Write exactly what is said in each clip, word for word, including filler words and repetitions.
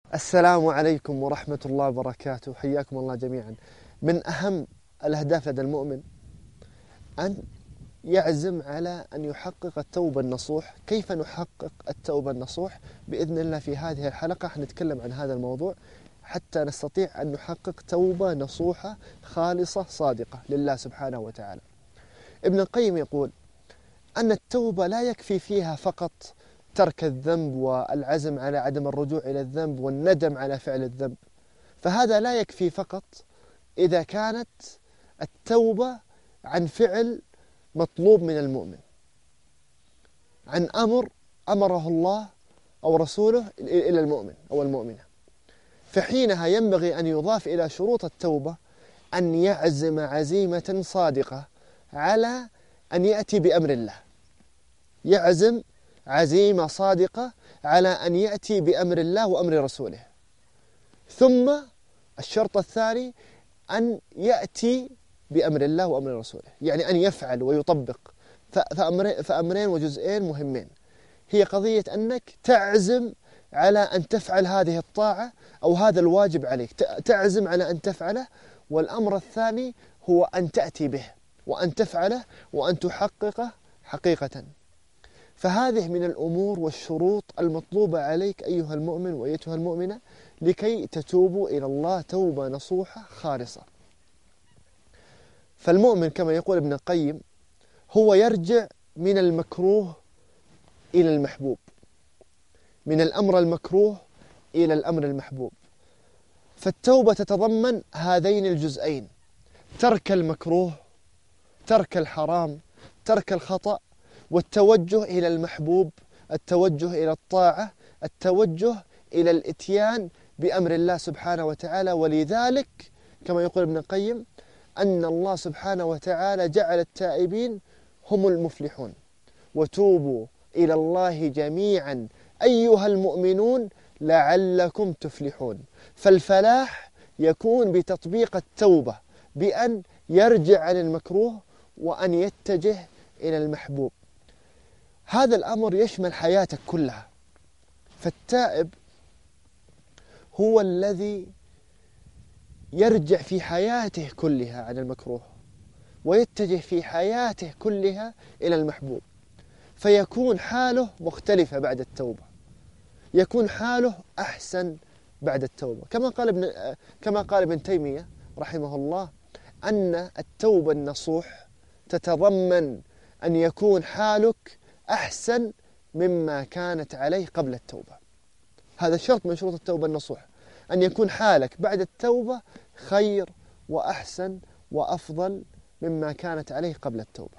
السلام عليكم ورحمة الله وبركاته، حياكم الله جميعا. من أهم الأهداف لدى المؤمن أن يعزم على أن يحقق التوبة النصوح. كيف نحقق التوبة النصوح؟ بإذن الله في هذه الحلقة حنتكلم عن هذا الموضوع حتى نستطيع أن نحقق توبة نصوحة خالصة صادقة لله سبحانه وتعالى. ابن القيم يقول أن التوبة لا يكفي فيها فقط ترك الذنب والعزم على عدم الرجوع إلى الذنب والندم على فعل الذنب، فهذا لا يكفي فقط إذا كانت التوبة عن فعل مطلوب من المؤمن، عن أمر أمره الله أو رسوله إلى المؤمن أو المؤمنة، فحينها ينبغي أن يضاف إلى شروط التوبة أن يعزم عزيمة صادقة على أن يأتي بأمر الله، يعزم عزيمة صادقة على أن يأتي بأمر الله وأمر رسوله. ثم الشرط الثاني أن يأتي بأمر الله وأمر رسوله، يعني أن يفعل ويطبق. فأمرين وجزئين مهمين، هي قضية أنك تعزم على أن تفعل هذه الطاعة أو هذا الواجب عليك، تعزم على أن تفعله، والأمر الثاني هو أن تأتي به وأن تفعله وأن تحققه حقيقة. فهذه من الأمور والشروط المطلوبة عليك أيها المؤمن وأيتها المؤمنة لكي تتوبوا إلى الله توبة نصوحة خالصة. فالمؤمن كما يقول ابن القيم هو يرجع من المكروه إلى المحبوب، من الأمر المكروه إلى الأمر المحبوب. فالتوبة تتضمن هذين الجزئين: ترك المكروه، ترك الحرام، ترك الخطأ، والتوجه إلى المحبوب، التوجه إلى الطاعة، التوجه إلى الإتيان بأمر الله سبحانه وتعالى. ولذلك كما يقول ابن القيم أن الله سبحانه وتعالى جعل التائبين هم المفلحون، وتوبوا إلى الله جميعا أيها المؤمنون لعلكم تفلحون. فالفلاح يكون بتطبيق التوبة، بأن يرجع عن المكروه وأن يتجه إلى المحبوب. هذا الأمر يشمل حياتك كلها. فالتائب هو الذي يرجع في حياته كلها عن المكروه ويتجه في حياته كلها إلى المحبوب، فيكون حاله مختلفة بعد التوبة، يكون حاله أحسن بعد التوبة. كما قال ابن كما قال ابن تيمية رحمه الله أن التوبة النصوح تتضمن أن يكون حالك أحسن مما كانت عليه قبل التوبة. هذا شرط من شروط التوبة النصوح، أن يكون حالك بعد التوبة خير وأحسن وأفضل مما كانت عليه قبل التوبة.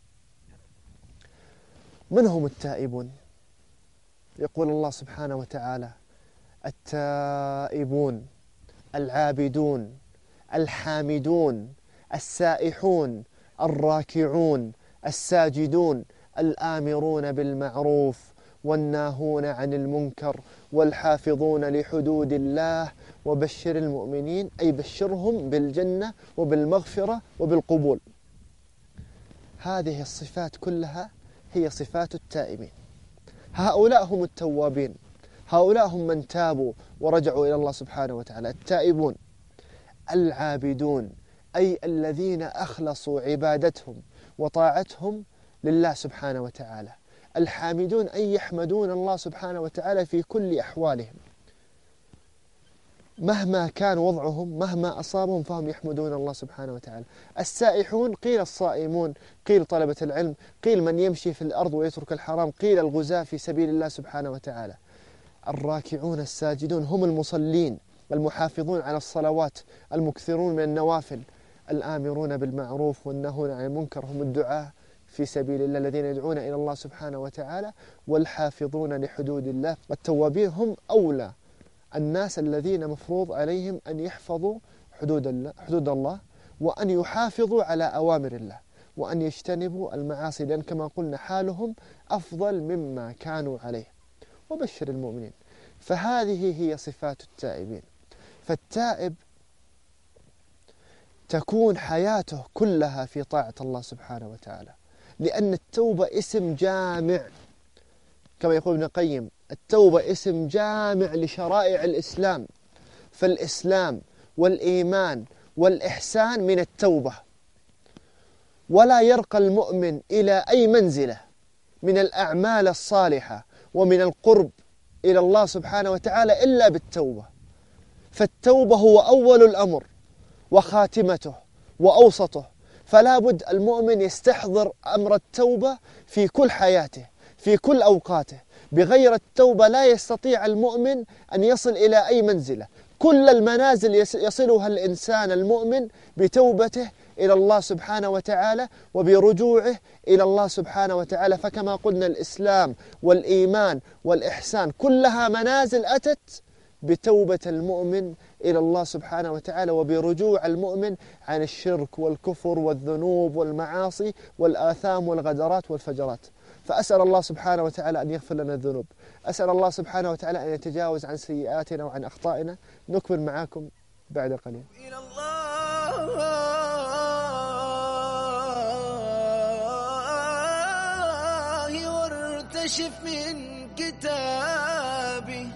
من هم التائبون؟ يقول الله سبحانه وتعالى: التائبون العابدون الحامدون السائحون الراكعون الساجدون الآمرون بالمعروف والناهون عن المنكر والحافظون لحدود الله وبشر المؤمنين، أي بشرهم بالجنة وبالمغفرة وبالقبول. هذه الصفات كلها هي صفات التائبين. هؤلاء هم التوابين، هؤلاء هم من تابوا ورجعوا إلى الله سبحانه وتعالى. التائبون العابدون أي الذين أخلصوا عبادتهم وطاعتهم لله سبحانه وتعالى. الحامدون أي يحمدون الله سبحانه وتعالى في كل أحوالهم، مهما كان وضعهم، مهما أصابهم فهم يحمدون الله سبحانه وتعالى. السائحون قيل الصائمون، قيل طلبة العلم، قيل من يمشي في الأرض ويترك الحرام، قيل الغزاة في سبيل الله سبحانه وتعالى. الراكعون الساجدون هم المصلين المحافظون على الصلوات المكثرون من النوافل. الآمرون بالمعروف والناهون عن المنكر هم الدعاة في سبيل الله الذين يدعون إلى الله سبحانه وتعالى. والحافظون لحدود الله. التوابين هم أولى الناس الذين مفروض عليهم أن يحفظوا حدود الله, حدود الله وأن يحافظوا على أوامر الله وأن يجتنبوا المعاصي، لأن كما قلنا حالهم أفضل مما كانوا عليه. وبشر المؤمنين. فهذه هي صفات التائبين. فالتائب تكون حياته كلها في طاعة الله سبحانه وتعالى، لأن التوبة اسم جامع كما يقول ابن القيم: التوبة اسم جامع لشرائع الإسلام، فالإسلام والإيمان والإحسان من التوبة، ولا يرقى المؤمن إلى أي منزلة من الأعمال الصالحة ومن القرب إلى الله سبحانه وتعالى إلا بالتوبة. فالتوبة هو أول الأمر وخاتمته وأوسطه، فلا بد المؤمن يستحضر أمر التوبة في كل حياته في كل أوقاته. بغير التوبة لا يستطيع المؤمن أن يصل إلى أي منزلة. كل المنازل يصلها الإنسان المؤمن بتوبته إلى الله سبحانه وتعالى وبرجوعه إلى الله سبحانه وتعالى. فكما قلنا الإسلام والإيمان والإحسان كلها منازل أتت بتوبة المؤمن إلى الله سبحانه وتعالى وبرجوع المؤمن عن الشرك والكفر والذنوب والمعاصي والآثام والغدرات والفجرات. فأسأل الله سبحانه وتعالى أن يغفر لنا الذنوب، أسأل الله سبحانه وتعالى أن يتجاوز عن سيئاتنا وعن أخطائنا. نكمل معاكم بعد قليل. إلى الله وارتشف من كتابي.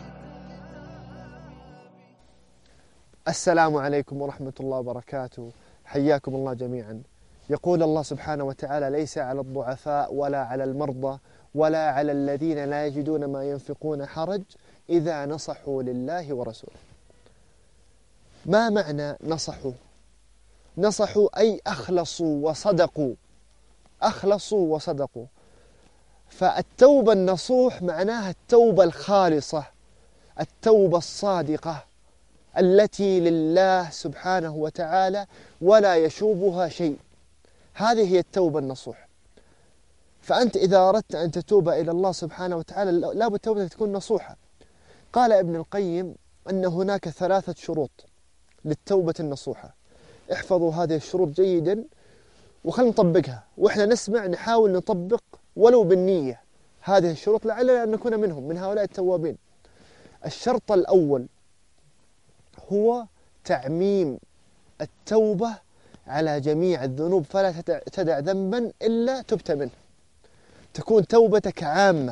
السلام عليكم ورحمة الله وبركاته، حياكم الله جميعا. يقول الله سبحانه وتعالى: ليس على الضعفاء ولا على المرضى ولا على الذين لا يجدون ما ينفقون حرج إذا نصحوا لله ورسوله. ما معنى نصحوا؟ نصحوا أي أخلصوا وصدقوا، أخلصوا وصدقوا. فالتوبة النصوح معناها التوبة الخالصة، التوبة الصادقة التي لله سبحانه وتعالى ولا يشوبها شيء. هذه هي التوبة النصوح. فأنت إذا أردت أن تتوب إلى الله سبحانه وتعالى لا بد توبتك تكون نصوحة. قال ابن القيم أن هناك ثلاثة شروط للتوبة النصوحة. احفظوا هذه الشروط جيدا وخلنا نطبقها، وإحنا نسمع نحاول نطبق ولو بالنية هذه الشروط لعلنا أن نكون منهم من هؤلاء التوابين. الشرط الأول هو تعميم التوبة على جميع الذنوب، فلا تدع ذنبا إلا تبت منه. تكون توبتك عامة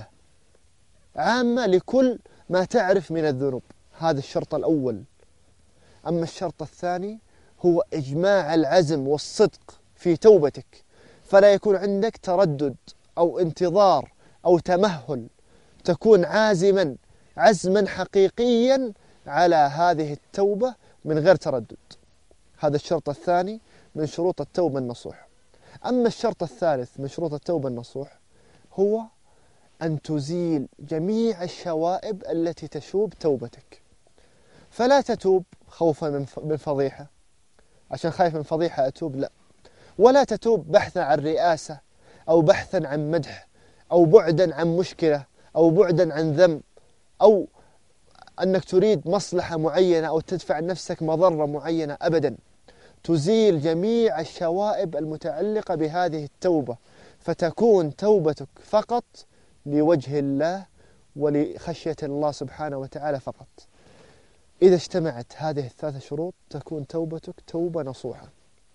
عامة لكل ما تعرف من الذنوب. هذا الشرط الأول. أما الشرط الثاني هو إجماع العزم والصدق في توبتك، فلا يكون عندك تردد أو انتظار أو تمهل، تكون عازما عزما حقيقيا على هذه التوبة من غير تردد. هذا الشرط الثاني من شروط التوبة النصوح. أما الشرط الثالث من شروط التوبة النصوح هو أن تزيل جميع الشوائب التي تشوب توبتك. فلا تتوب خوفا من فضيحة، عشان خايف من فضيحة أتوب، لا. ولا تتوب بحثا عن رئاسة أو بحثا عن مدح أو بعدا عن مشكلة أو بعدا عن ذنب أو أنك تريد مصلحة معينة أو تدفع نفسك مضرة معينة، أبدا. تزيل جميع الشوائب المتعلقة بهذه التوبة، فتكون توبتك فقط لوجه الله ولخشية الله سبحانه وتعالى فقط. إذا اجتمعت هذه الثلاث شروط تكون توبتك توبة نصوحة.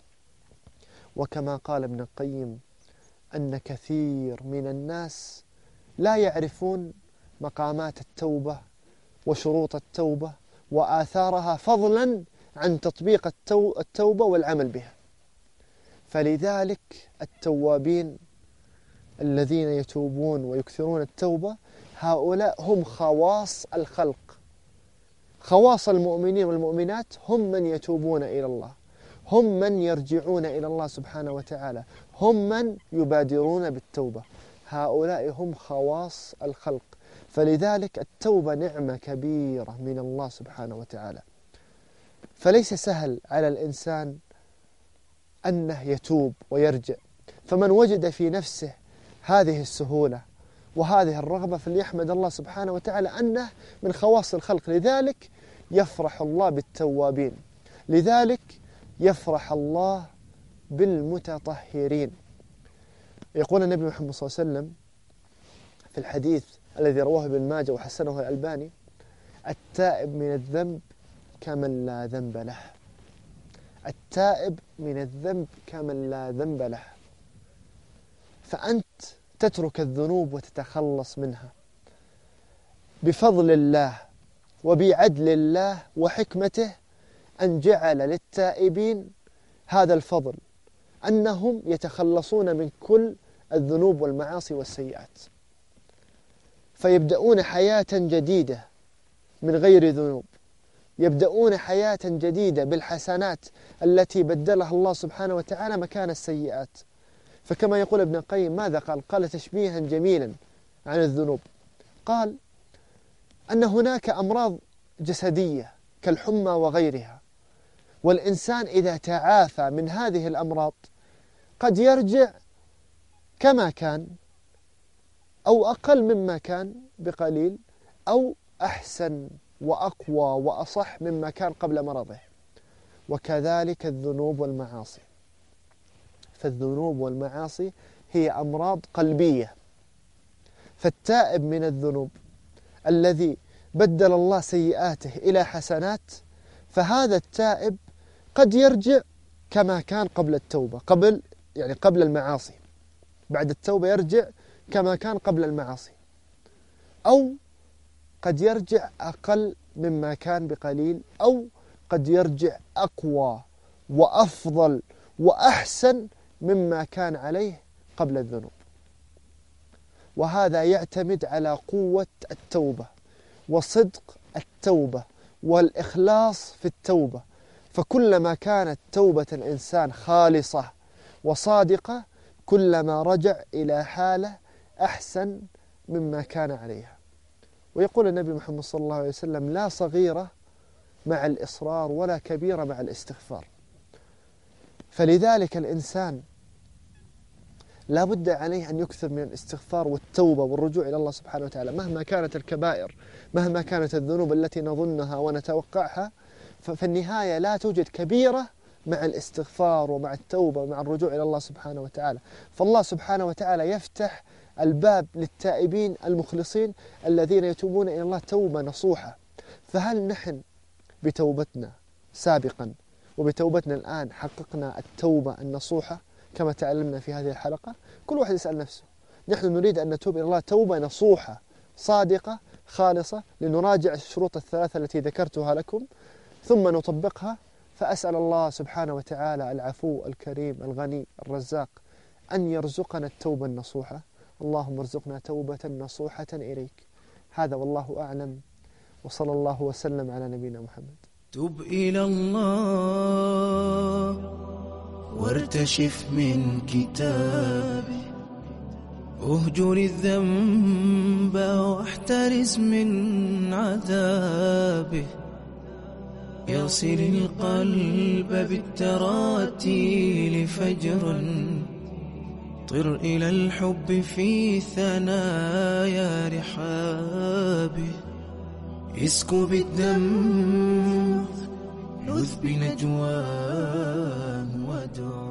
وكما قال ابن القيم أن كثير من الناس لا يعرفون مقامات التوبة وشروط التوبة وآثارها، فضلا عن تطبيق التوبة والعمل بها. فلذلك التوابين الذين يتوبون ويكثرون التوبة هؤلاء هم خواص الخلق. خواص المؤمنين والمؤمنات هم من يتوبون إلى الله، هم من يرجعون إلى الله سبحانه وتعالى، هم من يبادرون بالتوبة. هؤلاء هم خواص الخلق. فلذلك التوبة نعمة كبيرة من الله سبحانه وتعالى. فليس سهل على الإنسان أنه يتوب ويرجع. فمن وجد في نفسه هذه السهولة وهذه الرغبة فليحمد الله سبحانه وتعالى أنه من خواص الخلق. لذلك يفرح الله بالتوابين، لذلك يفرح الله بالمتطهرين. يقول النبي محمد صلى الله عليه وسلم في الحديث الذي رواه ابن ماجه وحسنه الألباني: التائب من الذنب كمن لا ذنب له. التائب من الذنب كمن لا ذنب له. فأنت تترك الذنوب وتتخلص منها. بفضل الله وبعدل الله وحكمته أن جعل للتائبين هذا الفضل، أنهم يتخلصون من كل الذنوب والمعاصي والسيئات، فيبدأون حياة جديدة من غير ذنوب، يبدأون حياة جديدة بالحسنات التي بدلها الله سبحانه وتعالى مكان السيئات. فكما يقول ابن القيم، ماذا قال؟ قال تشبيها جميلا عن الذنوب، قال أن هناك أمراض جسدية كالحمى وغيرها، والإنسان إذا تعافى من هذه الأمراض قد يرجع كما كان أو أقل مما كان بقليل، أو أحسن وأقوى وأصح مما كان قبل مرضه. وكذلك الذنوب والمعاصي، فالذنوب والمعاصي هي أمراض قلبية، فالتائب من الذنوب الذي بدل الله سيئاته إلى حسنات، فهذا التائب قد يرجع كما كان قبل التوبة، قبل يعني قبل المعاصي، بعد التوبة يرجع كما كان قبل المعاصي، أو قد يرجع أقل مما كان بقليل، أو قد يرجع أقوى وأفضل وأحسن مما كان عليه قبل الذنوب. وهذا يعتمد على قوة التوبة وصدق التوبة والإخلاص في التوبة، فكلما كانت توبة الإنسان خالصة وصادقة كلما رجع إلى حالة أحسن مما كان عليها. ويقول النبي محمد صلى الله عليه وسلم: لا صغيرة مع الإصرار ولا كبيرة مع الاستغفار. فلذلك الإنسان لا بد عليه أن يكثر من الاستغفار والتوبة والرجوع إلى الله سبحانه وتعالى، مهما كانت الكبائر، مهما كانت الذنوب التي نظنها ونتوقعها، ففي النهاية لا توجد كبيرة مع الاستغفار ومع التوبة ومع الرجوع إلى الله سبحانه وتعالى. فالله سبحانه وتعالى يفتح الباب للتائبين المخلصين الذين يتوبون إلى الله توبة نصوحة. فهل نحن بتوبتنا سابقا وبتوبتنا الآن حققنا التوبة النصوحة كما تعلمنا في هذه الحلقة؟ كل واحد يسأل نفسه. نحن نريد أن نتوب إلى الله توبة نصوحة صادقة خالصة، لنراجع الشروط الثلاثة التي ذكرتها لكم ثم نطبقها. فأسأل الله سبحانه وتعالى العفو الكريم الغني الرزاق أن يرزقنا التوبة النصوحة. اللهم ارزقنا توبة نصوحة إليك. هذا والله أعلم، وصلى الله وسلم على نبينا محمد. تب إلى الله وارتشف من كتابه، اهجر الذنب واحترس من عذابه، يصل القلب بالتراتيل فجرا، طر إلى الحب في ثنايا رحابه، اسكب الدم لذ بنجواه وادعو